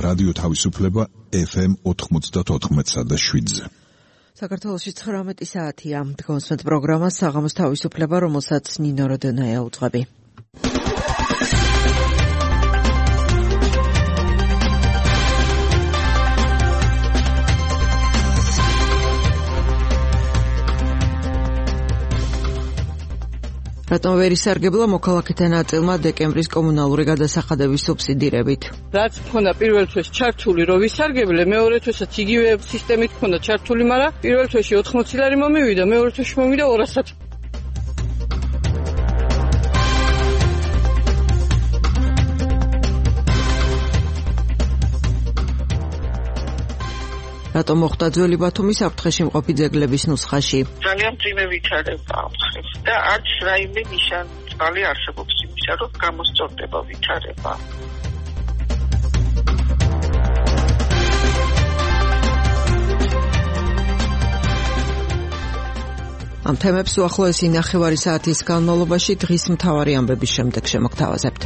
რადიო თავისუფლება FM 94.7-ზე. საქართველოში 19 საათია. დგომსმენთ პროგრამა საღამოს თავისუფლება, რომელსაც ნინო როდონაია უძღვები. რატომ ვერ ისარგებლა მოქალაქეთა ნაწილმა დეკემბრის კომუნალური გადასახადების სუბსიდირებით? რაც მქონდა პირველ თვეში ჩართული რომ ვისარგებლე, მეორე თვესაც იგივე სისტემით მქონდა ჩართული, მაგრამ პირველ თვეში 80 ლარი მომივიდა, მეორე თვეში მომივიდა 200. რატომ მოხდა ძველი ბათუმის საფრთხეში მყოფი ძეგლების ნუსხაში? ძალიან მძიმე ვითარება ამხებს და არც რაიმე ნიშანწალი არსებობს იმისა, რომ გამოსწორდება ვითარება. ამ თემებს უახლოესი ნახევარი საათის განმავლობაში დღის მთავარი ამბების შემდეგ შემოგთავაზებთ.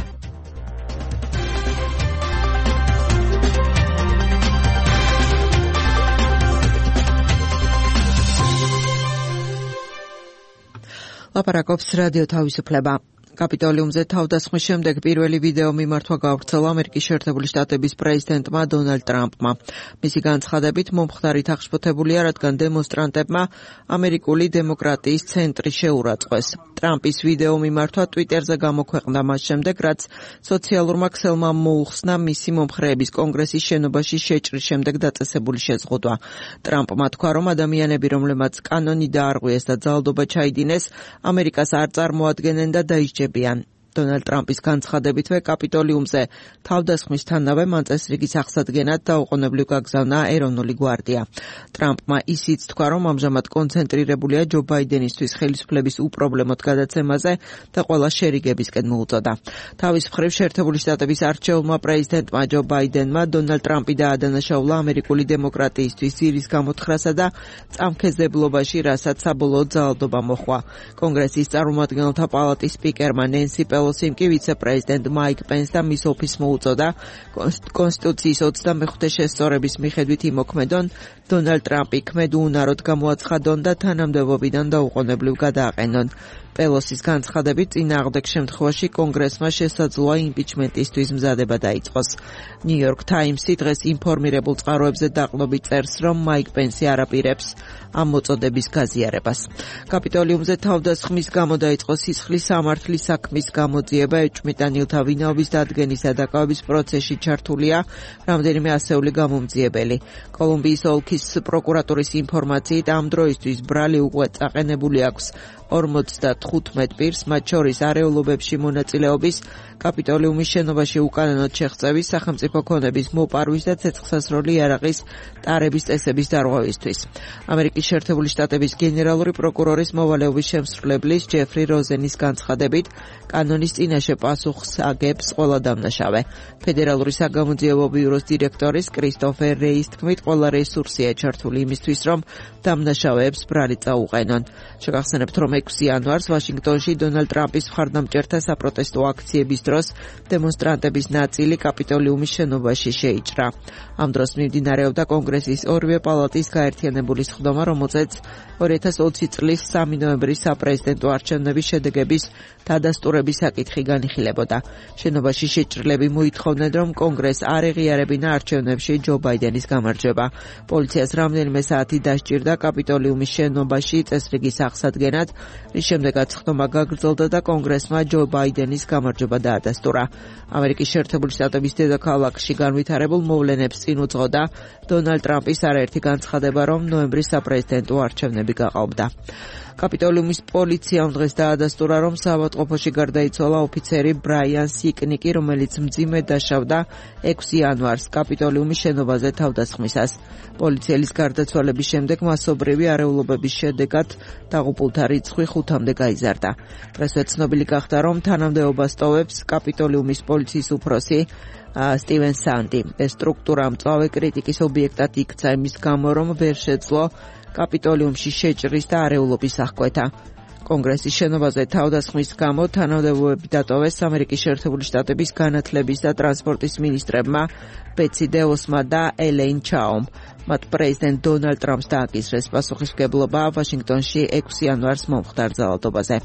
ლაპარაკობს რადიო თავისუფლება. კაპიტოლიუმზე თავდასხმის შემდეგ პირველი ვიდეო მიმართვა გავრცელა ამერიკის შეერთებული შტატების პრეზიდენტმა დონალდ ტრამპმა. მისი განცხადებით მომხდარით აღშფოთებულია, რადგან დემონსტრანტებმა ამერიკული დემოკრატიის ცენტრი შეურაცხყვეს. ტრამპის ვიდეო მიმართვა ტვიტერზე გამოქვეყნდა მას შემდეგ, რაც სოციალურმა ქსელმა მოუხსნა მისი მომხრეების კონგრესის შენობაში შეჭრის შემდეგ დაწესებული შეზღუდვა. ტრამპმა თქვა, რომ ადამიანები, რომლებმაც კანონი დაარღვიეს და ძალადობა ჩაიდინეს, ამერიკას არ წარმოადგენენ და დაიჭრნენ. დონალდ ტრამპის განცხადებითვე კაპიტოლიუმზე თავდასხმისთანავე მან წესრიგის აღსადგენად დაუყოვნებლივ გაგზავნა ეროვნული გვარდია. ტრამპმა ისიც თქვა, რომ ამჟამად კონცენტრირებულია ჯო ბაიდენისთვის ხელისუფლების უპრობლემოდ გადაცემაზე და ყველა შერიგებისკენ მოუწოდა. თავის მხრივ შეერთებული შტატების არჩეულმა პრეზიდენტმა ჯო ბაიდენმა დონალდ ტრამპი დაადანაშაულა ამერიკული დემოკრატიისთვის ძირის გამოთხრასა და წამქეზებლობაში, რასაც საბოლოოდ ძალადობა მოჰყვა. კონგრესის წარმომადგენელთა პალატის სპიკერმა ნენსი პელოსიმ კი ვიცე-პრეზიდენტ მაიკ პენს და მის ოფისს მოუწოდა კონსტიტუციის 25 შესწორების მიხედვით იმოქმედონ, დონალდ ტრამპი ქმედ უუნაროდ გამოაცხადონ და თანამდებობიდან დაუყოვნებლივ გადააყენონ. პელოსის განცხადებით წინააღმდეგ შემთხვევაში კონგრესმა შესაძლოა იმპიჩმენტისთვის მზადება დაიწყოს. ნიუ-იორკ თაიმსი დღეს ინფორმირებულ წყაროებზე დაყრდნობით წერს, რომ მაიკ პენსი არ აპირებს ამ მოწოდების გაზიარებას. კაპიტოლიუმზე თავდასხმის გამო დაიწყო სისხლის სამართლის საქმის გამოძიება, ეჭვმიტანილთა ვინაობის დადგენისა და დაკავების პროცესში ჩართულია რამდენიმე ასეული გამომძიებელი. კოლუმბიის ოლქის პროკურატურის ინფორმაციით ამ დროისთვის ბრალი უკვე წაყენებული აქვს 55 პირს, მათ შორის არეულობებში მონაწილეობის, კაპიტოლიუმის შენობაში უკანონოდ შეღწევის, სახელმწიფო ქონების მოპარვის და ცეცხლსასროლი იარაღის ტარების წესების დარღვევისთვის. ამერიკის შეერთებული შტატების გენერალური პროკურორის მოვალეობის შემსრულებლის ჯეფრი როზენის განცხადებით, კანონის წინაშე პასუხს აგებს ყველა დამნაშავე. ფედერალური საგამოძიებო ბიუროს დირექტორის კრისტოფერ რეის თქმით, ყველა რესურსია ჩართული იმისთვის, რომ დამნაშავეებს ბრალი წაუყენონ. შეგახსენებთ, რომ 6 იანვარს ვაშინგტონში დონალდ ტრამპის მხარდამჭერთა საპროტესტო აქციების დროს დემონსტრანტების ნაწილი კაპიტოლიუმის შენობაში შეიჭრა. ამ დროს მიმდინარეობდა კონგრესის ორივე პალატის გაერთიანებული სხდომა, რომელზეც 2020 წლის 3 ნოემბრის საპრეზიდენტო არჩევნების შედეგების დადასტურების საკითხი განიხილებოდა. შენობაში შეჭრილები მოითხოვდნენ, რომ კონგრესს არ ეღიარებინა არჩევნებში ჯო ბაიდენის გამარჯვება. პოლიციას რამდენიმე საათი დასჭირდა კაპიტოლიუმის შენობაში წესრიგის აღსადგენად, რის შემდეგაც სხდომა გაგრძელდა და კონგრესმა ჯო ბაიდენის გამარჯვება დაადასტურა. ამერიკის შეერთებული შტატების დედაქალაქში განვითარებულ მოვლენებს წინ უძღოდა დონალდ ტრამპის არაერთი განცხადება, რომ ნოემბრის საპრეზიდენტო არჩევნები გაყალბდა. კაპიტოლიუმის პოლიციამ დღეს დაადასტურა, რომ საავადმყოფოში გარდაიცვალა ოფიცერი ბრაიან სიკნიკი, რომელიც მძიმედ დაშავდა 6 იანვარს კაპიტოლიუმის შენობაზე თავდასხმისას. პოლიციელის გარდაცვალების შემდეგ მასობრივი არეულობების შედეგად დაღუპულთა რიცხვი 5-მდე გაიზარდა. დღესვე ცნობილი გახდა, რომ თანამდებობას ტოვებს კაპიტოლიუმის პოლიციის უფროსი სტივენ სანდი. ეს სტრუქტურა მწვავე კრიტიკის ობიექტად იქცა იმის გამო, რომ ვერ შეძლო კაპიტოლიუმში შეჭრის და არეულობის აღკვეთა. კონგრესის შენობაზე თავდასხმის გამო თანამდებობები დატოვეს ამერიკის შეერთებული შტატების განათლების და ტრანსპორტის მინისტრებმა ბეტსი დევოსმა და ელეინ ჩაომ. მათ პრეზიდენტ დონალდ ტრამპს დააკისრეს პასუხისმგებლობა ვაშინგტონში 6 იანვარს მომხდარ ძალადობაზე.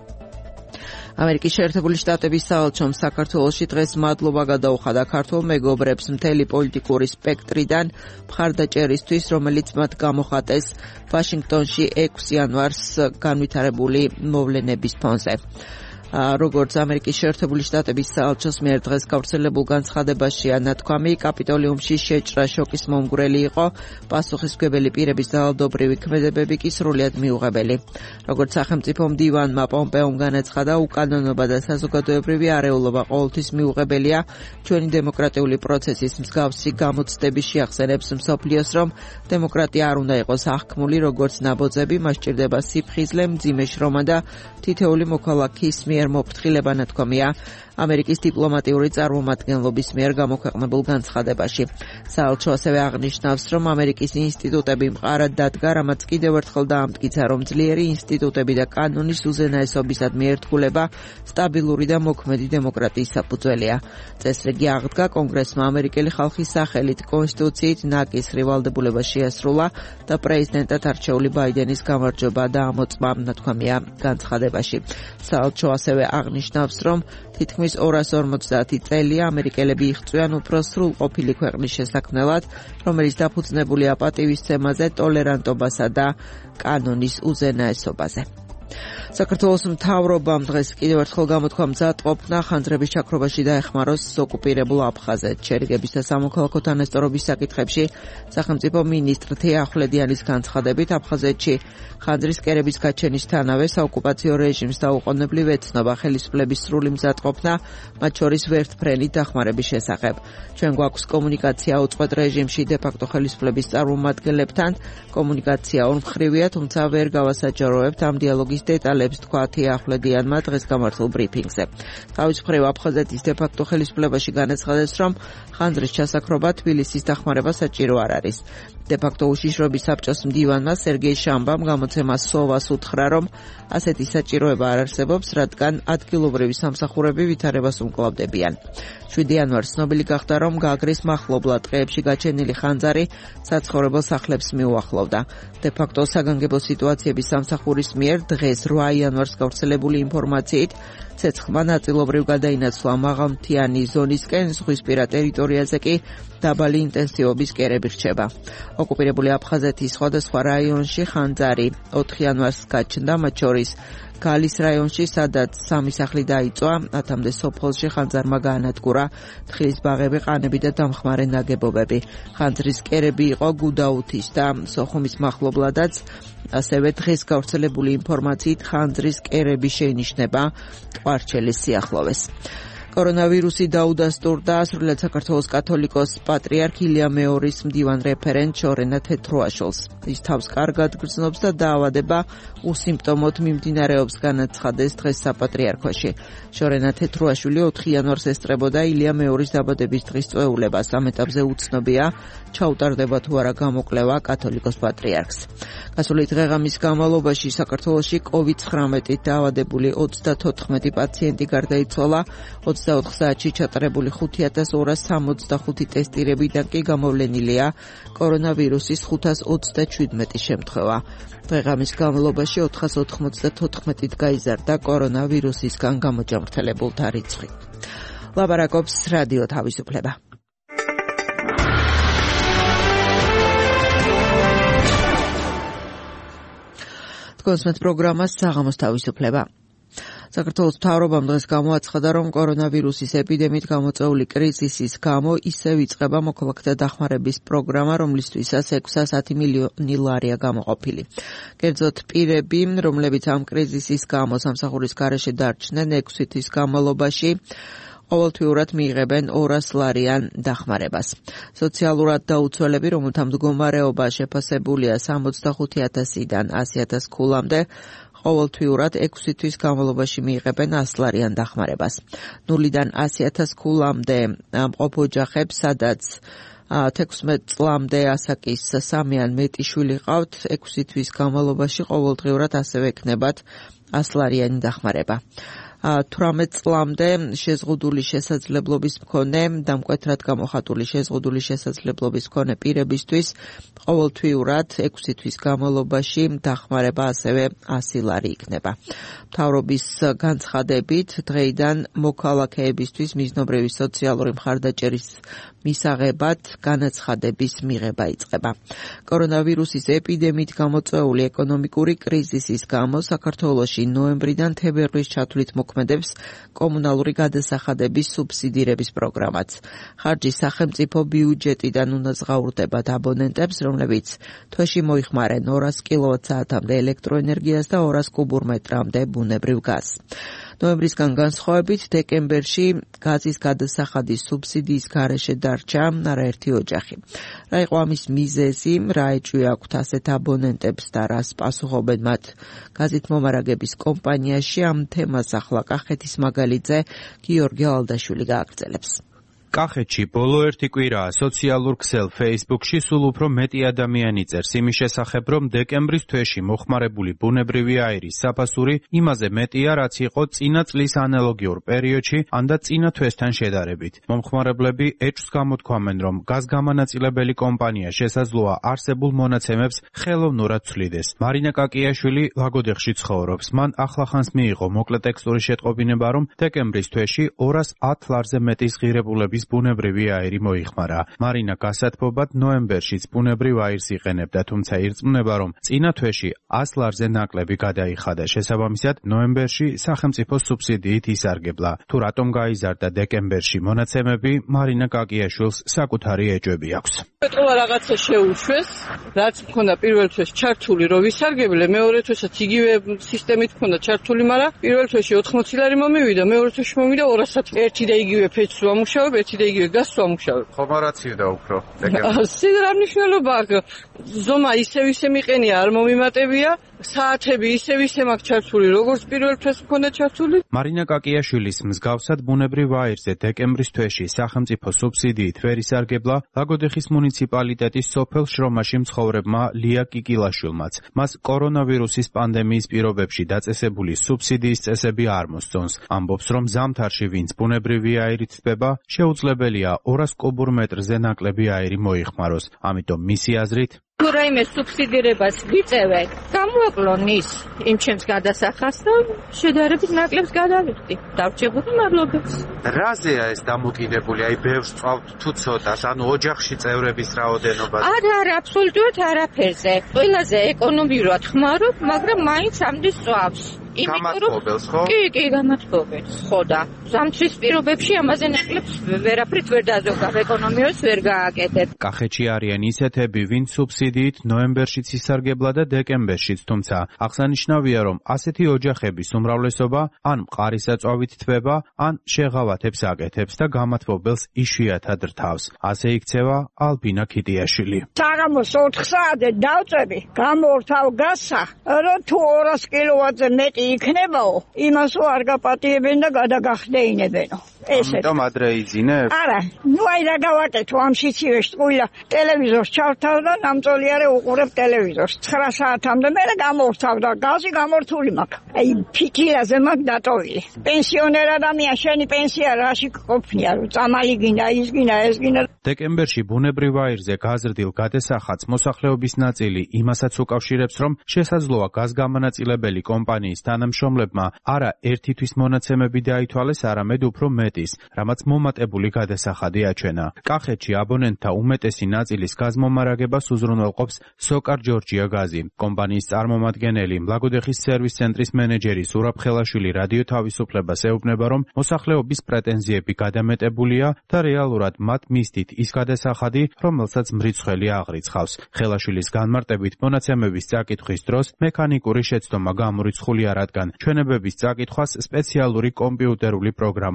ამერიკის შეერთებული შტატების საელჩომ საქართველოში დღეს მადლობა გადაუხადა ქართულ მეგობრებს მთელი პოლიტიკური სპექტრიდან მხარდაჭერისთვის, რომელიც მათ გამოხატეს ვაშინგტონში 6 იანვარს განვითარებული მოვლენების ფონზე. როგორც ამერიკის შეერთებული შტატების საელჩოს მიერ დღეს გავრცელებულ განცხადებაშია ნათქვამი, კაპიტოლიუმში შეჭრა შოკის მომგვრელი იყო, პასუხისმგებელი პირების ძალადობრივი ქმედებები კი სრულიად მიუღებელი. როგორც სახელმწიფო მდივანმა პომპეომ განაცხადა, უკანონობა და საზოგადოებრივი არეულობა ყოველთვის მიუღებელია. ჩვენი დემოკრატიული პროცესის მსგავსი გამოცდები შეახსენებს მსოფლიოს, რომ დემოკრატია არ უნდა იყოს აღქმული როგორც ნაბოძები, მას სჭირდება სიფხიზლე, მძიმე შრომა და თითოეული მოქალაქის მიერ მოფრთხილება ნათქვამია ამერიკის დიპლომატიური წარმომადგენლობის მიერ გამოქვეყნებულ განცხადებაში. საელჩო ასევე აღნიშნავს, რომ ამერიკის ინსტიტუტები მყარად დადგა, რამაც კიდევ ერთხელ დაამტკიცა, რომ ძლიერი ინსტიტუტები და კანონის უზენაესობისადმი ერთგულება სტაბილური და მოქმედი დემოკრატიის საფუძველია. წესრიგი აღდგა კონგრესმა ამერიკელი ხალხის სახელით კონსტიტუციით ნაკისრი ვალდებულება შეასრულა და პრეზიდენტად არჩეული ბაიდენის გამარჯვება დაამოწმა, ნათქვამია განცხადებაში. საელჩო ასევე აღნიშნავს, რომ თითქმის 250 წელია ამერიკელები იღწვიან უფრო სრულყოფილი ქვეყნის შესაქმნელად, რომელიც დაფუძნებულია პატივისცემაზე, ტოლერანტობასა და კანონის უზენაესობაზე. საქართველოს მთავრობამ დღეს კიდევ ერთხელ გამოთქვა მზადყოფნა ხანძრების ჩაქრობაში დაეხმაროს ოკუპირებულ აფხაზეთს. შერიგების და სამოქალაქო თანასწორობის საკითხებში სახელმწიფო მინისტრ თეა ახვლედიანის განცხადებით, აფხაზეთში ხანძრის კერების გაჩენისთანავე საოკუპაციო რეჟიმს დაუყოვნებლივ ეცნობა ხელისუფლების სრული მზადყოფნა, მათ შორის ვერტმფრენი დახმარების შესახებ. ჩვენ გვაქვს კომუნიკაცია უწყვეტ რეჟიმში დე-ფაქტო ხელისუფლების წარმომადგენლებთან. კომუნიკაცია ორმხრივია, თუმცა ვერ გავასაჯაროებთ ამ დიალოგის დეტალებს, თქვა თეა ახვლედიანმა დღეს გამართულ ბრიფინგზე. თავის მხრივ აფხაზეთის დე-ფაქტო ხელისუფლებაში განაცხადეს, რომ ხანძრის ჩასაქრობა თბილისის დახმარება საჭირო არ არის. დე-ფაქტო უშიშრობის საბჭოს მდივანმა სერგეი შამბამ გამოცემა სოვას უთხრა, რომ ასეთი საჭიროება არ არსებობს, რადგან ადგილობრივი სამსახურები ვითარებას უმკლავდებიან. 7 იანვარს ცნობილი გახდა, რომ გაგრის მახლობლად ტყეებში გაჩენილი ხანძარი საცხოვრებელ სახლებს მიუახლოვდა. დე-ფაქტო საგანგებო სიტუაციების სამსახურის მიერ დღეს 8 იანვარს გავრცელებული ინფორმაციით ცეცხლმა ნაწილობრივ გადაინაცვლა მაღალმთიანი ზონისკენ, ზღვისპირა ტერიტორიაზე კი დაბალი ინტენსივობის კერები რჩება. ოკუპირებული აფხაზეთის სხვადასხვა რაიონში ხანძარი 4 იანვარს გაჩნდა, მათ შორის გალის რაიონში, სადაც 3 სახლი დაიწვა, ათამდე სოფელში ხანძარმა გაანადგურა თხილის ბაღები, ყანები და დამხმარე ნაგებობები. ხანძრის კერები იყო გუდაუთის და სოხუმის მახლობლადაც. ასევე დღეს გავრცელებული ინფორმაციით ხანძრის კერები შეინიშნება ყვარჩელის სიახლოვეს. კორონავირუსი დაუდასტურდა სრულიად საქართველოს კათოლიკოს პატრიარქ ილია მეორის მდივან რეფერენტ შორენა თეთროაშვილს. ის თავს კარგად გრძნობს და დაავადება უსიმპტომოდ მიმდინარეობს, განაცხადეს დღეს საპატრიარქოში. შორენა თეთროაშვილი 4 იანვარს ესწრებოდა ილია მეორის დაბადების დღის წვეულებას. ამ ეტაპზე უცნობია, ჩაუტარდება თუ არა გამოკვლევა კათოლიკოს პატრიარქს. გასული დღეღამის განმავლობაში საქართველოში COVID-19-ით დაავადებული 34 პაციენტი გარდაიცვალა. 24 საათში ჩატარებული 5265 ტესტირებიდან კი გამოვლენილია კორონავირუსის 537 შემთხვევა. დღეღამის განმავლობაში 494-ით გაიზარდა კორონავირუსისგან გამოჯამრთელებულთა რიცხვი. ლაპარაკობს რადიო თავისუფლება. კონსმეთ პროგრამას საღამოს თავისუფლება. საქართველოს მთავრობამ დღეს გამოაცხადა, რომ კორონავირუსის ეპიდემიით გამოწვეული კრიზისის გამო ისევ იწყება მოქალაქეთა დახმარების პროგრამა, რომლისთვისაც 610 მილიონი ლარია გამოყოფილი. კერძოდ პირები, რომლებიც ამ კრიზისის გამო სამსახურის გარეშე დარჩნენ 6 თვის განმავლობაში, ყოველთვიურად მიიღებენ 200 ლარიან დახმარებას. სოციალურად დაუცველები, რომელთა მდგომარეობა შეფასებულია 65,000-დან 100,000 ქულამდე, ყოველთვიურად 6 თვის განმავლობაში მიიღებენ 100 ლარიან დახმარებას. 0-დან 100,000 ქულამდე მყოფ ოჯახებს, სადაც 16 წლამდე ასაკის 3 ან მეტი შვილი ყავთ, 6 თვის განმავლობაში ყოველდღიურად ასევე ექნებათ 100 ლარიანი დახმარება. 18 წლამდე შეზღუდული შესაძლებლობის მქონე და მკვეთრად გამოხატული შეზღუდული შესაძლებლობის მქონე პირებისთვის ყოველთვიურად 6 თვის განმავლობაში დახმარება ასევე 100 ლარი იქნება. მთავრობის განცხადებით დღეიდან მოქალაქეებისთვის მიზნობრივი სოციალური მხარდაჭერის მისაღებად განაცხადების მიღება იწყება. კორონავირუსის ეპიდემიით გამოწვეული ეკონომიკური კრიზისის გამო საქართველოში ნოემბრიდან თებერვლის ჩათვლით მოქმედებს კომუნალური გადასახადების სუბსიდირების პროგრამაც. ხარჯი სახელმწიფო ბიუჯეტიდან უნდა ზღაურდებათ აბონენტებს, რომლებიც თვეში მოიხმარენ 200 კილოვატ-საათამდე ელექტროენერგიას და 200 კუბურ მეტრამდე ბუნებრივ გაზს. ნოემბრისგან განსხვავებით დეკემბერში გაზის გადასახადის სუბსიდიის გარეშე დარჩა არაერთი ოჯახი. რა იყო ამის მიზეზი, რა ეჭვი აქვთ ასეთ აბონენტებს და რას პასუხობენ მათ გაზით მომარაგების კომპანიაში, ამ თემას ახლა კახეთის მაგალითზე გიორგი ალდაშვილი გააგრძელებს. კახეთში ბოლო ერთი კვირაა სოციალურ ქსელ Facebook-ში სულ უფრო მეტი ადამიანი წერს იმის შესახებ, რომ დეკემბრის თვეში მოხმარებული ბუნებრივი აირის საფასური იმაზე მეტია, რაც იყო წინა წლის ანალოგიურ პერიოდში, ან და წინა თვესთან შედარებით. მომხმარებლები ეჭვს გამოთქვამენ, რომ გაზგამანაწილებელი კომპანია შესაძლოა არსებულ მონაცემებს ხელოვნურად ცვლიდეს. მარინა კაკიაშვილი ლაგოდეხში ცხოვრობს. მან ახლახანს მიიღო მოკლე ტექსტური შეტყობინება, რომ დეკემბრის თვეში 210 ლარზე მეტის ღირებულების ბუნებრივი აირი მოიხმარა. მარინა გასათბობად ნოემბერშიც ბუნებრივ აირს იყენებდა, თუმცა ირწმუნება, რომ წინა თვეში 100 ლარზე ნაკლები გადაიხადა. შესაბამისად, ნოემბერში სახელმწიფო სუბსიდიით ისარგებლა. თუ რატომ გაიზარდა დეკემბერში მონაცემები, მარინა კაკიაშვილს საკუთარი ეჭვები აქვს. ეტყობა რაღაცა შეუშვეს, რაც მქონდა პირველ თვეს ჩართული, რომ ვისარგებლე, მეორე თვესაც იგივე სისტემით მქონდა ჩართული, მაგრამ პირველ თვეში 80 ლარი მომივიდა, მეორე თვეში მომივიდა 200. ერთი და იგივე ფეჭს ვამუშავებ, ერთი და იგივე გაზს ვამუშავებ. ხომ არაცივდა უფრო? სიდრა მნიშვნელობა აქვს. ზომა ისევ ისე მიყენია, არ მომიმატებია. საათები ისევ ისე მაქვს ჩართული, როგორც პირველ თვეს მქონდა ჩართული. მარინა კაკიაშვილის მსგავსად ბუნებრივ აირზე დეკემბრის თვეში სახელმწიფო სუბსიდიით ვერ ისარგებლა ლაგოდეხის მუნიციპალიტეტის სოფელ შრომაში მცხოვრებმა ლია კიკილაშვილმაც. მას კორონავირუსის პანდემიის პირობებში დაწესებული სუბსიდიის წესები არ მოსწონს. ამბობს, რომ ზამთარში ვინც ბუნებრივი აირით თბება, შეუძლებელია 200 კუბურ მეტრზე ნაკლები აირი მოიხმაროს. ამიტომ მისი აზრით თუ რაიმე სუბსიდირებას ვიწევე, გამოაკლონ ის იმ ჩემს გადასახადს და შედარებით ნაკლებს გადავიხდი. დავჭებული მადლობებს. რაზეა ეს დამოკიდებული? აი ბევრს წვავთ თუ ცოტას, ანუ ოჯახში წევრების რაოდენობა? არა, აბსოლუტურად არაფერზე. ყველაზე ეკონომიურად ხმარობ, მაგრამ მაინც ამდენ წვავს. გამათბობელს, ხო? კი, გამათბობელს. ხო და ზამთრის პირობებში ამაზე ნაკლებს ვერაფრით ვერ დაზოგავ, ეკონომიას ვერ გააკეთებ. კახეთში არიან ისეთები, ვინც სუბსიდიით ნოემბერშიც ისარგებლა და დეკემბერშიც, თუმცა აღსანიშნავია, რომ ასეთი ოჯახების უმრავლესობა ან მყარისაწვავით თბება, ან შეღავათებს აკეთებს და გამათბობელს იშვიათად რთავს. ასე იქცევა ალბინა ქიტიაშვილი. საღამოს 4 საათზე დავწები, გამორთავ გასა, რომ თუ 200 კილოვატზე მეტი იქნებაო, იმასო არ გაპატიებენ და გადაგახდეინებენო. ამიტომ ადრე იძინებ? არა, ნუ აი რა გავაკეთო ამ სიცივეს ტყუილა ტელევიზორს ჩავთავ და ნამწოლიარე უყურებ ტელევიზორს 9 საათამდე მე გამორთავ და გაზი გამორთული მაქვს. აი ფიქირაზე მაქვს დატოვილი. პენსიონერ ადამიან შენი პენსია რაში ყოფნია, რომ წამალი გინდა, ის გინდა, ეს გინდა. დეკემბერში ბუნებრივ აირზე გაზრდილ გადასახადს მოსახლეობის ნაწილი იმასაც უკავშირებს, რომ შესაძლოა გაზგამანაწილებელი კომპანიის თანამშრომლებმა არა ერთი თვის მონაცემები დაითვალეს, არამედ უფრო მეტის, რამაც მომატებული გადასახადი აჩვენა. კახეთში აბონენტთა უმეტესი ნაწილის გაზმომარაგებას უზრუნველყოფს სოკარ ჯორჯია გაზი. კომპანიის წარმომადგენელი ლაგოდეხის სერვის ცენტრის მენეჯერი ზურაბ ხელაშვილი რადიო თავისუფლებას ეუბნება, რომ მოსახლეობის პრეტენზიები გადამეტებულია და რეალურად მათ მისდით ის გადასახადი, რომელსაც მრიცხველი აღრიცხავს. ხელაშვილის განმარტებით მონაცემების წაკითხვის დროს მექანიკური შეცდომა გამორიცხულია, რადგან ჩვენებების წაკითხვას სპეციალური კომპიუტერული პროგრამა მრიცხველი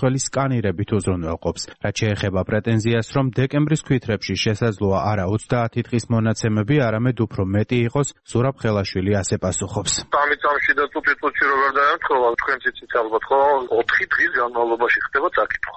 მრიცხველის სკანირებით უზრუნველყოფს. რაც შეეხება პრეტენზიას, რომ დეკემბრის თვითრებში შესაძლოა არა 30 დღის მონაცემები, არამედ უფრო მეტი იყოს, ზურაბ ხელაშვილი ასე პასუხობს. ამით წამში და თვითფუძი როგორ დაემთხოვა, თქვენ ციცით ალბათ ხო, 4 დღის განმავლობაში ხდება წაკითხვა.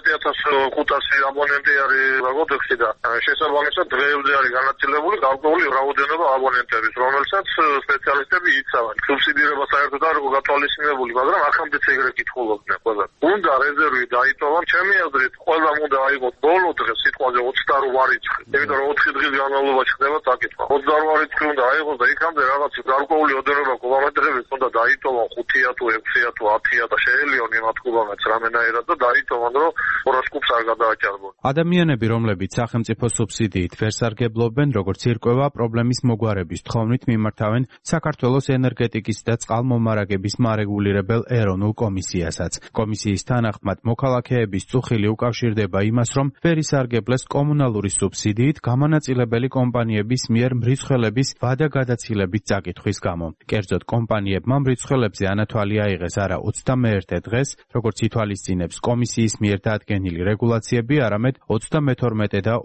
13,500 აბონენტი არის კოდექსში და შესაბამისად დღეებზე არის განაწილებული გარკვეული რაოდენობა აბონენტების, რომელსაც სპეციალისტები იცავენ. სუბსიდირება საერთოდ არ იყო გათვალისწინებული, მაგრამ ახამდეც ეგრე კითხულობდნენ ყველა. უნდა რეზერვი დაიტოვონ, ჩემი აზრით, ყველა უნდა აიღოს ბოლო დღეს სიტყვაზე 28 რიცხვი. იმიტომ რომ 4 დღის განმავლობაში ხდება წაკითხვა. 28 რიცხვი უნდა აიღოს და იქამდე რაღაც გარკვეული ოდენობა კუბომეტრების უნდა დაიტოვონ 5-ია თუ 6-ია თუ 10-ია და შეელიონ იმათ კუბომეტრს რამენაირად და დაიტოვონ, რომ ჰოროსკოპს არ გადააჭარბონ. ადამიანები, რომლებიც სახელმწიფო სუბსიდიით ვერ სარგებლობენ, როგორც ირკვევა, პრობლემის მოგვარების თხოვნით მიმართავენ საქართველოს ენერგეტიკის და წყალმომარაგების მარეგულირებელ ეროვნულ კომისიასაც. კომისიის თანახმად, მოქალაქეების წუხილი უკავშირდება იმას, რომ ვერ ისარგებლეს კომუნალური სუბსიდიით გამონაწილებელი კომპანიების მიერ მრიცხველების ვადაგადაცილებით წაკითხვის გამო. კერძოდ, კომპანიებმა მრიცხველებზე ანათვალი აიღეს არა 21 დღეს, როგორც ითვალისწინებს კომისიის მიერ დადგენილი რეგულაციები, არამედ 32 და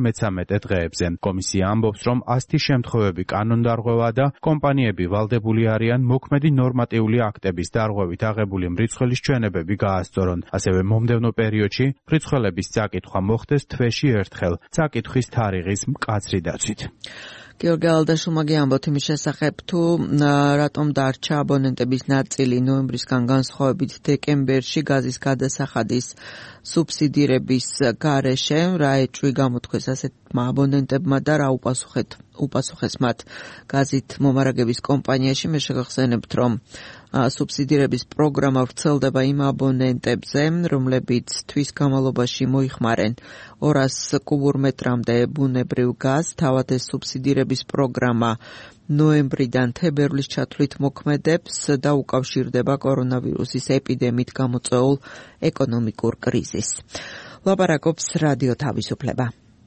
33 დღეებზე. კომისია ამბობს, რომ ასეთი შემთხვევები კანონდარღვევაა და კომპანიები ვალდებული არიან მოქმედი ნორმატიული აქტების დარღვევით აღებული მრიცხველის ჩვენებები გაასწორონ. ასევე მომდევნო პერიოდში მრიცხველების წაკითხვა მოხდეს თვეში ერთხელ, წაკითხვის თარიღის მკაცრი დაცვით. გიორგი ალდაშულმა გიამბოთ იმის შესახებ, თუ რატომ დარჩა აბონენტების ნაწილი ნოემბრისგან განსხვავებით დეკემბერში გაზის გადასახადის სუბსიდირების გარეშე, რა ეჭვი გამოთქვეს ასეთმა აბონენტებმა და რა უპასუხეს მათ გაზით მომარაგების კომპანიაში. მე შეგახსენებთ, რომ სუბსიდირების პროგრამა ვრცელდება იმ აბონენტებზე, რომლებიც თვის განმავლობაში მოიხმარენ 200 კუბურ მეტრამდე ბუნებრივ გაზს. თავად ეს სუბსიდირების პროგრამა ნოემბრიდან თებერვლის ჩათვლით მოქმედებს და უკავშირდება კორონავირუსის ეპიდემიით გამოწვეულ ეკონომიკურ კრიზისს. ლაპარაკობს რადიო თავისუფლება.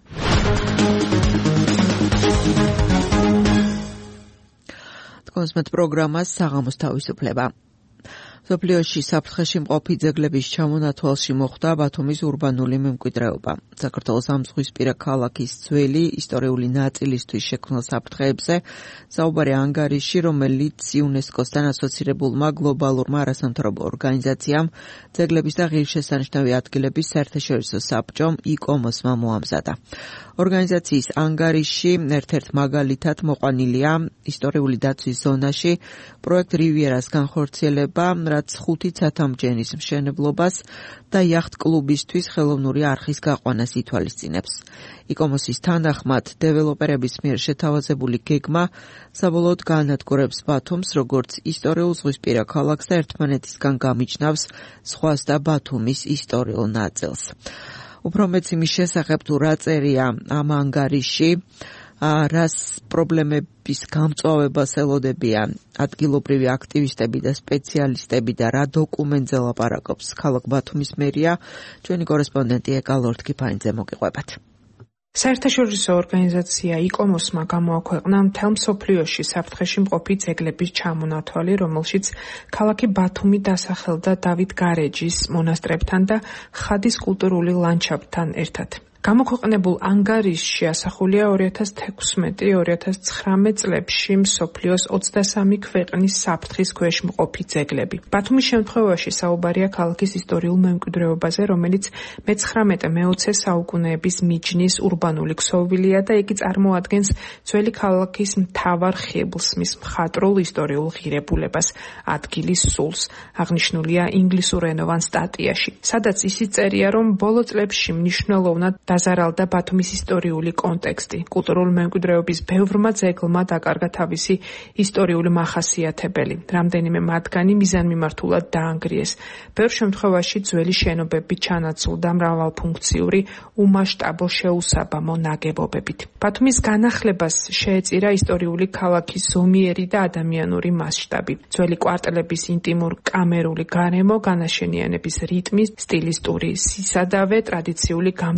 კონსმეთ პროგრამას საღამოს თავისუფლება. სოფლიოში საფრთხეში მყოფი ძეგლების ჩამონათვალში მოხდა ბათუმის ურბანული მემკვიდრეობა. საქართველოს ამზღვისპირა ქალაქის ძველი ისტორიული ნაწილისთვის შექმნილ საფრთხეებზე საუბარი ანგარიში, რომელიც იუნესკოსთან ასოცირებულმა გლობალურმა არასამთავრობო ორგანიზაციამ ძეგლების და ღირსშესანიშნავი ადგილების საერთაშორისო საბჭომ იკომოსმა მოამზადა. ორგანიზაციის ანგარიში ერთ-ერთ მაგალითად მოყვანილია ისტორიული დაცვის ზონაში პროექტ რივიერას განხორციელება, რაც 5 ცათამბჯენის მშენებლობას და იახტ-კლუბისთვის ხელოვნური არხის გაყვანას ითვალისწინებს. იკომოსის თანახმად, დეველოპერების მიერ შეთავაზებული გეგმა საბოლოოდ გაანადგურებს ბათუმს, როგორც ისტორიულ ზღვისპირა ქალაქს და ერთმანეთისგან გამიჯნავს ზღვას და ბათუმის ისტორიულ ნაწილს. უფრო მეც იმის შესახებ, თუ რა წერია ამ ანგარიში, რას პრობლემების გამწვავებას ელოდებიან ადგილობრივი აქტივისტები და სპეციალისტები და რა დოკუმენტზე ლაპარაკობს ქალაქ ბათუმის მერია, ჩვენი კორესპონდენტი ეკა ლორდ-კიფანიძე მოგიყვებათ. საერთაშორისო ორგანიზაცია იკომოსმა გამოაქვეყნა მთელ მსოფლიოში საფრთხეში მყოფი ძეგლების ჩამონათვალი, რომელშიც ქალაქი ბათუმი დასახელდა დავით გარეჯის მონასტრებთან და ხადის კულტურული ლანდშაფტთან ერთად. გამოქვეყნებულ ანგარიშში ასახულია 2016-2019 წლებში მსოფლიოს 23 ქვეყნის საფრთხის ქვეშ მყოფი ძეგლები. ბათუმის შემთხვევაში საუბარია ქალაქის ისტორიულ მემკვიდრეობაზე, რომელიც მე-19-მე-20 საუკუნეების მიჯნის ურბანული ქსოვილია და იგი წარმოადგენს ძველი ქალაქის მთავარ ხიბლს, მის მხატვრულ ისტორიულ ღირებულებას, ადგილის სულს. აღნიშნულია ინგლისურენოვან სტატიაში, სადაც ისიც წერია, რომ ბოლო წლებში მნიშვნელოვნად დაზარალდა ბათუმის ისტორიული კონტექსტი. კულტურული მემკვიდრეობის ბევრმა ძეგლმა დაკარგა თავისი ისტორიული მახასიათებელი. რამდენიმე მათგანი მიზანმიმართულად დაანგრიეს. ბევრ შემთხვევაში ძველი შენობები ჩანაცვლდა მრავალფუნქციური, უმასშტაბო შეუსაბამო ნაგებობებით. ბათუმის განახლებას შეეწირა ისტორიული ქალაქის ზომიერი და ადამიანური მასშტაბი. ძველი კვარტალების ინტიმურ კამერული გარემო, განაშენიანების რიტმი, სტილისტური სისადავე, ტრადიციული გამწვანების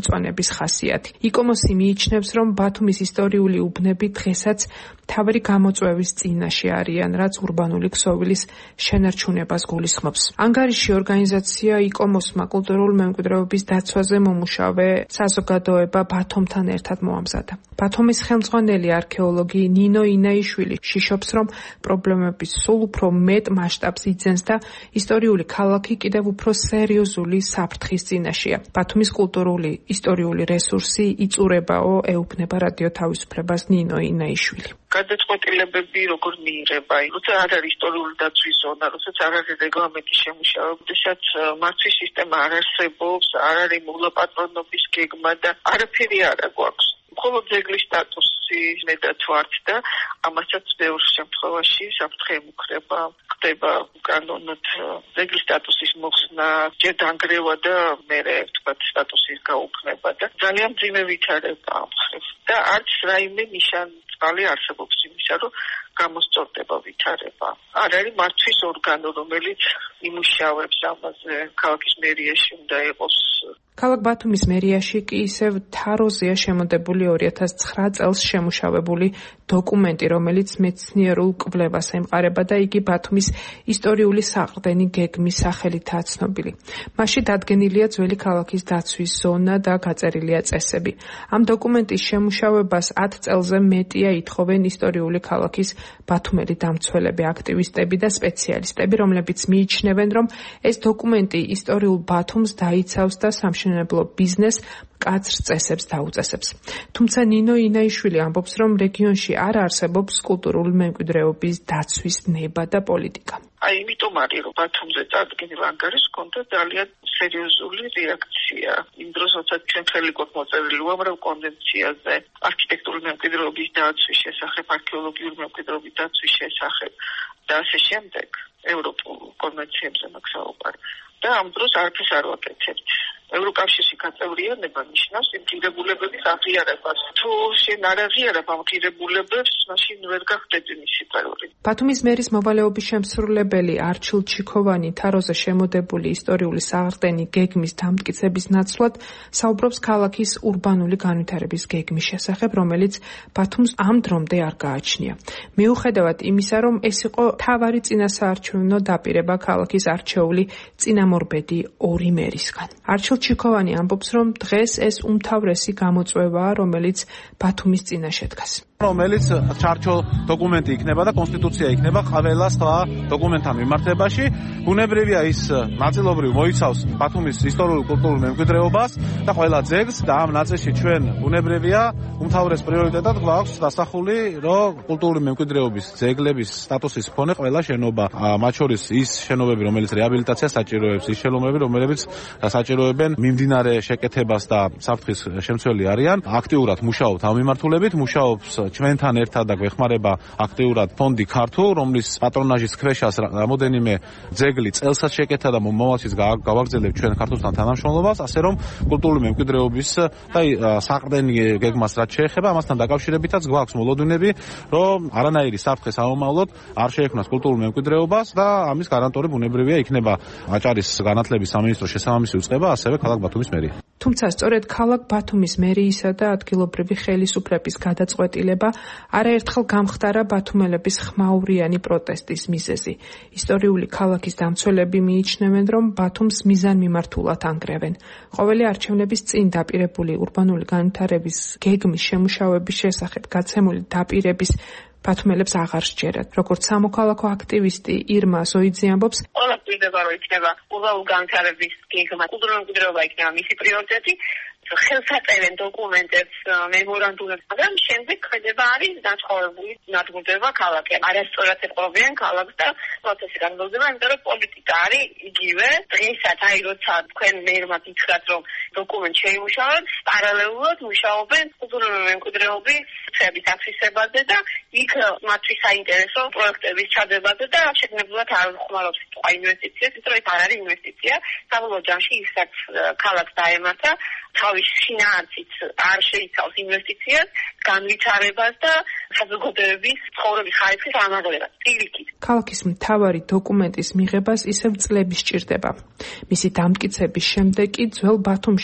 უბნების ხასიათი. იკომოსი მიიჩნევს, რომ ბათუმის ისტორიული უბნები დღესაც მთავარი გამოწვევის წინაშე არიან, რაც ურბანული ქსოვილის შენარჩუნებას გულისხმობს. ანგარიში ორგანიზაცია იკომოსმა კულტურულ მემკვიდრეობის დაცვაზე მომუშავე საზოგადოება ბათუმთან ერთად მოამზადა. ბათუმის ხელმძღვანელი არქეოლოგი ნინო ინაიშვილი შიშობს, რომ პრობლემები სულ უფრო მეტ მასშტაბს იძენს და ისტორიული ქალაქი კიდევ უფრო სერიოზული საფრთხის წინაშეა. ბათუმის კულტურული ისტორიული რესურსი იწურებაო, ეუბნება რადიო თავისუფლებას ნინო ინაიშვილი. გადაწყვეტილებები როგორ მიიღება, როცა არ არის ისტორიული დაცვის ზონა, როცა არ არის რეგლამენტის შემუშავება, როდესაც მართვის სისტემა არ არსებობს, არ არის მოვლა-პატრონობის გეგმა და არაფერი არ გვაქვს. მხოლოდ ძეგლის სტატუსი მეტად ვართ და ამასაც ბევრ შემთხვევაში საფრთხე ემუქრება, ხდება კანონად ძეგლის სტატუსის მოხსნა, ჯერ დანგრევა და მერე თქვათ სტატუსის გაუქმება და ძალიან მძიმე ვითარება ამ ხრივ და არც რაიმე ნიშანი არსებობს იმისა, რომ გამოსწორდება ვითარება. არ არის მართვის ორგანო, რომელიც იმუშავებს ამაზე. ქალაქის მერიაში უნდა იყოს. ქალაქ ბათუმის მერიაში კი ისევ თაროზეა შემოდებული 2009 წელს შემუშავებული დოკუმენტი, რომელიც მეცნიერულ კვლევას ემყარება და იგი ბათუმის ისტორიული საყრდენი გეგმის სახელითაა ცნობილი. მასში დადგენილია ძველი ქალაქის დაცვის ზონა და გაწერილია წესები. ამ დოკუმენტის შემუშავებას 10 წელზე მეტია ითხოვენ ისტორიული ქალაქის ბათუმელი დამცველები, აქტივისტები და სპეციალისტები, რომლებიც მიიჩნევენ, რომ ეს დოკუმენტი ისტორიულ ბათუმს დაიცავს და სამშენებლო ბიზნესს მკაცრ წესებს დაუწესებს. თუმცა ნინო ინაიშვილი ამბობს, რომ რეგიონში არ არსებობს კულტურული მემკვიდრეობის დაცვის ნება და პოლიტიკა. იმიტომ არის, რომ ბათუმზე წარდგენილ ანგარიშს ჰქონდა ძალიან სერიოზული რეაქცია. იმ დროს, როცა ჩვენ ხელი გვაქვს მოწერილი უამრავ კონვენციაზე, არქიტექტურული მემკვიდრეობის დაცვის შესახებ, არქეოლოგიური მემკვიდრეობის დაცვის შესახებ და ასე შემდეგ, ევროპულ კონვენციებზე მაქვს საუბარი. და ამ დროს არაფერს არ ვაკეთებთ. ევროკავშირში გაწევრიანება ნიშნავს იმ ღირებულებების აღიარებას. თუ შენ არ აღიარებ ამ ღირებულებებს, მაშინ ვერ გახდები მისი წევრი. ბათუმის მერის მოვალეობის შემსრულებელი არჩილ ჩიქოვანი თაროზე შემოდებული ისტორიული საყრდენი გეგმის დამტკიცების ნაცვლად საუბრობს ქალაქის ურბანული განვითარების გეგმის შესახებ, რომელიც ბათუმს ამ დრომდე არ გააჩნია. მიუხედავად იმისა, რომ ეს იყო მთავარი წინასაარჩევნო დაპირება ქალაქის არჩეული წინამორბედი ორი მერისგან. არჩილ ჩიქოვანი ამბობს, რომ დღეს ეს უმთავრესი გამოწვევაა, რომელიც ბათუმის წინაშე დგას. რომელიც ჩარჩო დოკუმენტი იქნება და კონსტიტუცია იქნება ყველა სხვა დოკუმენტთან მიმართებაში. ბუნებრივია ის ნაწილობრივ მოიცავს ბათუმის ისტორიულ კულტურულ მემკვიდრეობას და ყველა ძეგლს და ამ ნაწილში ჩვენ ბუნებრივია უმთავრეს პრიორიტეტად გვაქვს დასახული, რომ კულტურული მემკვიდრეობის ძეგლების სტატუსის მქონე ყველა შენობა, მათ შორის ის შენობები, რომელიც რეაბილიტაციას საჭიროებს, ის შენობები, რომლებიც საჭიროებენ მიმდინარე შეკეთებას და საფრთხის შემცველი არიან. აქტიურად მუშაობთ ამ მიმართულებით, მუშაობს ჩვენთან ერთად და გვეხმარება აქტიურად ფონდი ქართულ, რომლის პატრონაჟის ქვეშაც რამოდენიმე ძეგლი წელსაც შეკეთა და მომავალშიც გავაგრძელებ ჩვენ ქართულთან თანამშრომლობას, ასე რომ კულტურული მემკვიდრეობის და საყრდენი გეგმას რაც შეეხება, ამასთან დაკავშირებითაც გვაქვს მოლოდინები, რომ არანაირი საფრთხე სამომავლოდ არ შეექმნას კულტურულ მემკვიდრეობას და ამის გარანტორი ბუნებრივია იქნება აჭარის განათლების სამინისტროს შესაბამისი უწყება, ასევე ქალაქ ბათუმის მერია. თუმცა სწორედ ქალაქ ბათუმის მერიისა და ადგილობრივი ხელისუფლების გადაწყვეტილება არაერთხელ გამხდარა ბათუმელების ხმაურიანი პროტესტის მიზეზი. ისტორიული ქალაქის დამცველები მიიჩნევენ, რომ ბათუმს მიზანმიმართულად ანგრევენ. ყოველი არჩევნების წინ დაპირებული ურბანული განვითარების გეგმის შემუშავების შესახებ გაცემული დაპირების ბათუმელებს აღარ სჯერათ. როგორც სამოქალაქო აქტივისტი ირმა ზოიძე ამბობს, ყველა პირდება რომ იქნება ურბანული განვითარების გეგმა, კულტურული მემკვიდრეობა იქნება მისი პრიორიტეტი. ხელსაწერენ დოკუმენტებს, მემორანდუმებს, მაგრამ შემდეგ ხდება არის დაცხოვებული ნადგურდება ქალაქი. არასწორად ეყრობიან ქალაქს და პროცესი განმავლდება, იმიტომ რომ პოლიტიკა არის იგივე. დღესაც აი როცა თქვენ მერმა გითხრათ, რომ დოკუმენტი შეიმუშავოთ, პარალელურად მუშაობენ კულტურული მემკვიდრეობის წესების აფიქსებაზე და იქ მათთვის საინტერესო პროექტების ჩადებაზე და შეგნებულად არ ხმარობს სიტყვა ინვესტიციას, იმიტომ რომ ეს არ არის ინვესტიცია. საბოლოო ჯამში ისაც ქალაქს დაემართა თავის შინაარსით არ შეიცავს ინვესტიციას, განვითარებას და საზოგადოების ცხოვრების ხარისხის ამაღლებას. პირიქით. ქალაქის მთავარი დოკუმენტის მიღებას ისევ წლები სჭირდება. მისი დამტკიცების შემდეგ კი ძველ ბათუმში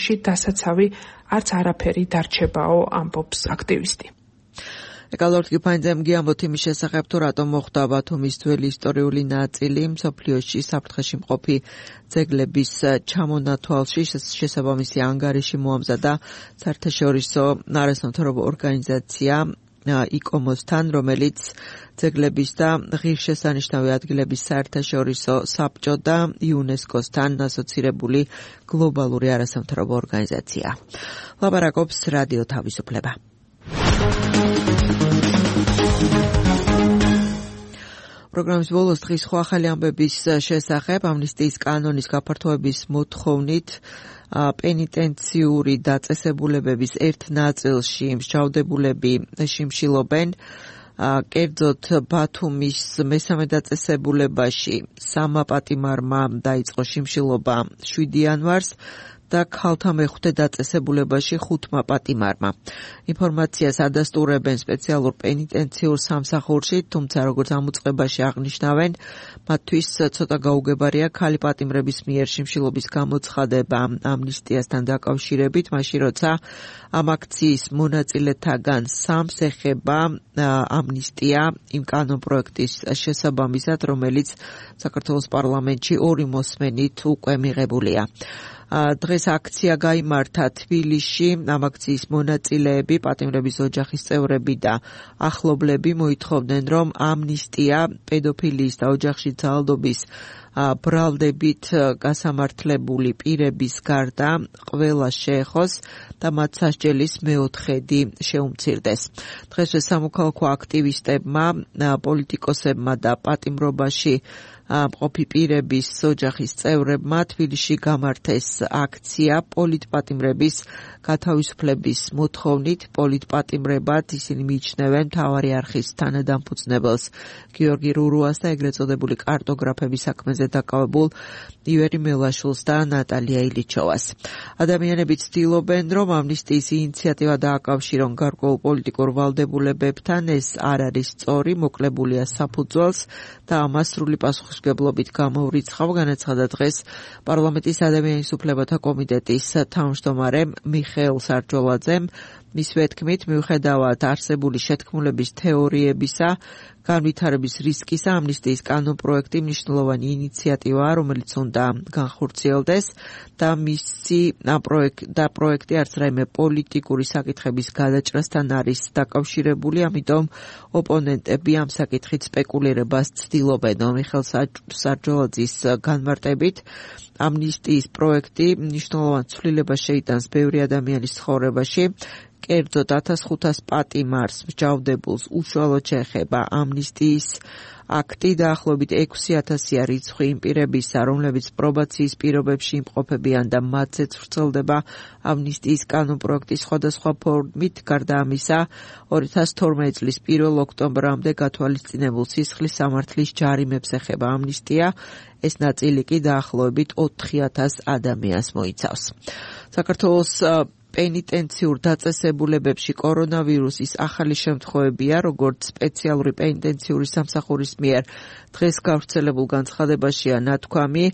სექტორში დასაცავი არც არაფერი დარჩებაო, ამბობს აქტივისტი. ეკალორტი ფაინძემ გიამბოთ იმის შესახებ, თუ რატომ მოხდა ბათუმის ძველი ისტორიული ნაწილი მსოფლიოში საფრთხეში მყოფი ძეგლების ჩამონათვალში. შესაბამისი ანგარიში მოამზადა საერთაშორისო არასამთავრობო ორგანიზაცია იკომოსთან, რომელიც ძეგლების და ღირსშესანიშნავი ადგილების საერთაშორისო საბჭო და იუნესკოსთან ასოცირებული გლობალური არასამთავრობო ორგანიზაცია. ლაპარაკობს რადიო თავისუფლება. პროგრამის ბოლოს დღის სხვა ახალი ამბების შესახებ ამნისტიის კანონის გაფართოების მოთხოვნით პენიტენციური დაწესებულებების ერთ ნაწილში მსჯავრდებულები შიმშილობენ. კერძოდ ბათუმის მესამე დაწესებულებაში 3 პატიმარმა დაიწყო შიმშილობა 7 იანვარს და ქალთა მეხუთე დაწესებულებაში 5 პატიმარმა. ინფორმაციას ადასტურებენ სპეციალურ პენიტენციურ სამსახურში, თუმცა როგორც ამოწყებაში აღნიშნავენ, მათთვის ცოტა გაუგებარია ქალი პატიმრების მიერ შიმშილობის გამოცხადება ამნისტიასთან დაკავშირებით, მაშინ როცა ამ აქციის მონაწილეთაგან 3-ს ეხება ამნისტია იმ კანონპროექტის შესაბამისად, რომელიც საქართველოს პარლამენტში 2 მოსმენით უკვე მიღებულია. დღეს აქცია გაიმართა თბილისში. ამ აქციის მონაწილეები, პატიმრების ოჯახის წევრები და ახლობლები მოითხოვდნენ, რომ ამნისტია პედოფილიის და ოჯახში ძალადობის ბრალდებით გასამართლებული პირების გარდა ყველა შეეხოს და მათ სასჯელის მეოთხედი შეუმცირდეს. დღესვე სამოქალაქო აქტივისტებმა, პოლიტიკოსებმა და პატიმრობაში მყოფი პირების ოჯახის წევრებმა თბილისში გამართეს აქცია პოლიტპატიმრების გათავისუფლების მოთხოვნით. პოლიტპატიმრებად ისინი მიიჩნევენ მთავარი არხის თანადამფუძნებელს გიორგი რურუას და ეგრეთ წოდებული კარტოგრაფების საქმეზე დაკავებულ ივერი მელაშვილს და ნატალია ილიჩოვას. ადამიანები ცდილობენ, რომ ამნისტიის ინიციატივა დააკავშირონ გარკვეულ პოლიტიკურ ვალდებულებებთან. ეს არ არის სწორი, მოკლებულია საფუძველს და ამას სრული პასუხისმგებლობით გამოურიცხავ, განაცხადა დღეს პარლამენტის ადამიანის უფლებათა კომიტეტის თავმჯდომარე მიხეილ სარჯოლაძემ. მისივე თქმით, მიუხედავად არსებული შეთქმულების თეორიებისა, განვითარების რისკისა, ამნისტიის კანონპროექტი მნიშვნელოვანი ინიციატივაა, რომელიც უნდა განხორციელდეს და პროექტი არც რაიმე პოლიტიკური საკითხების გადაჭრასთან არის დაკავშირებული, ამიტომ ოპონენტები ამ საკითხით სპეკულირებას ცდილობენ. მიხეილ სარჯოლაძის განმარტებით, ამნისტიის პროექტი მნიშვნელოვან ცვლილებას შეიტანს ბევრი ადამიანის ცხოვრებაში. კერძოდ 1500 პატიმარს მსჯავრდებულს უშუალოდ შეეხება ამნისტიის აქტი, დაახლოებით 6000-ია რიცხვი იმ პირებისა, რომლებიც პრობაციის პირობებში იმყოფებიან და მათზეც ვრცელდება ამნისტიის კანონპროექტის სხვადასხვა ფორმით. გარდა ამისა, 2012 წლის 1 ოქტომბრამდე გათვალისწინებულ სისხლის სამართლის ჯარიმებს ეხება ამნისტია. ეს ნაწილი კი დაახლოებით 4000 ადამიანს მოიცავს. საქართველოს პენიტენციურ დაწესებულებებში კორონავირუსის ახალი შემთხვევებია, როგორც სპეციალური პენიტენციური სამსახურის მიერ დღეს გავრცელებულ განცხადებაშია ნათქვამი.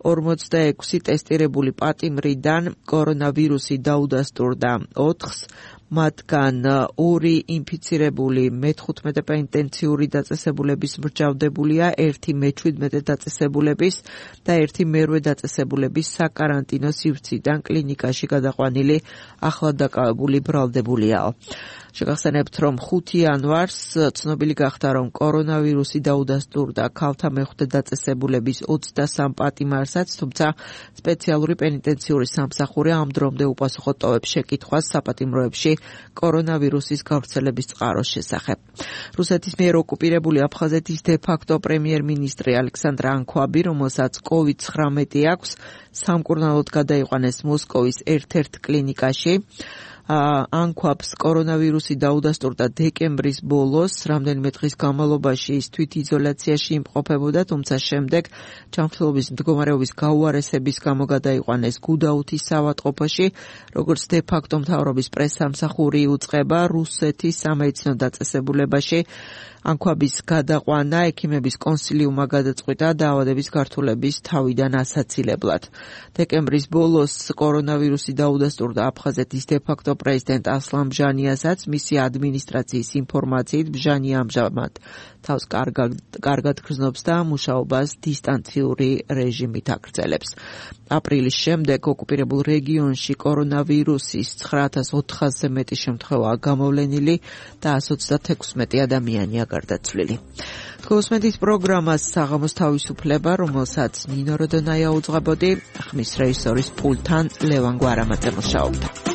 46 ტესტირებული პატიმრიდან კორონავირუსი დაუდასტურდა 4-ს. მათგან 2 ინფიცირებული მე-15 პენიტენციური დაწესებულების მსჯავრდებულია, 1 მე-17 დაწესებულების და 1 მე-8 დაწესებულების საკარანტინო სივრციდან კლინიკაში გადაყვანილი ახლად დაკავებული ბრალდებულიაო. შეგახსენებთ, რომ 5 იანვარს ცნობილი გახდა, რომ კორონავირუსი დაუდასტურდა ქალთა მეხუთე დაწესებულების 23 პატიმარსაც, თუმცა სპეციალური პენიტენციური სამსახური ამ დრომდე უპასუხოდ ტოვებს შეკითხვას საპატიმროებში კორონავირუსის გავრცელების წყაროს შესახებ. რუსეთის მიერ ოკუპირებული აფხაზეთის დე-ფაქტო პრემიერ-მინისტრი ალექსანდრა ანქვაბი, რომელსაც COVID-19 აქვს, სამკურნალოდ გადაიყვანეს მოსკოვის ერთ-ერთ კლინიკაში. ანქვაბს კორონავირუსი დაუდასტურდა დეკემბრის ბოლოს, რამდენიმე დღის განმავლობაში ის თვითიზოლაციაში იმყოფებოდა, თუმცა შემდეგ ჯანმრთელობის მდგომარეობის გაუარესების გამო გადაიყვანეს გუდაუთის საავადმყოფოში, როგორც დე-ფაქტო მთავრობის პრესსამსახური უწყება რუსეთის სამედიცინო დაწესებულებაში. ანქვაბის გადაყვანა ექიმების კონსილიუმმა გადაწყვიტა დაავადების გართულების თავიდან ასაცილებლად. დეკემბრის ბოლოს კორონავირუსი დაუდასტურდა აფხაზეთის დე-ფაქტო პრეზიდენტ ასლან ბჟანიასაც. მისი ადმინისტრაციის ინფორმაციით ბჟანი ამჟამად თავს კარგად გრძნობს და მუშაობას დისტანციური რეჟიმით აგრძელებს. აპრილის შემდეგ ოკუპირებულ რეგიონში კორონავირუსის 9400-ზე მეტი შემთხვევაა გამოვლენილი და 136 ადამიანია გარდაცვლილი. გულისხმობთ პროგრამას საღამოს თავისუფლება, რომელსაც ნინო როდონაია უძღვებოდი, ხმის რეჟისორის პულტთან ლევან გვარამაძე მუშაობდა.